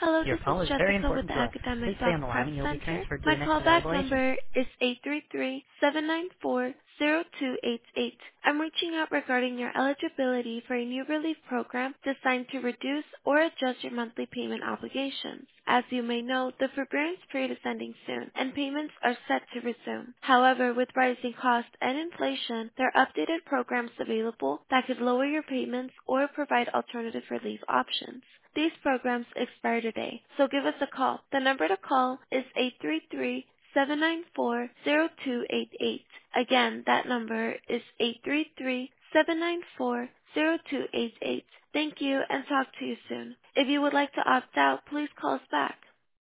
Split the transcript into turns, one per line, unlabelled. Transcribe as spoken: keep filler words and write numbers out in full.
Hello,
Your
this is
call is very
Jessica with
important
the
to us.
Academic
Please stay
Doc
on the line
Prep
and you'll be
Center.
transferred to
My
the next
callback
available agent.
number is eight three three, seven nine four, zero two eight eight. I'm reaching out regarding your eligibility for a new relief program designed to reduce or adjust your monthly payment obligations. As you may know, the forbearance period is ending soon, and payments are set to resume. However, with rising costs and inflation, there are updated programs available that could lower your payments or provide alternative relief options. These programs expire today, so give us a call. The number to call is eight three three, seven nine four, zero two eight eight. Again, that number is eight three three, seven nine four, zero two eight eight. Thank you and talk to you soon. If you would like to opt out, please call us back.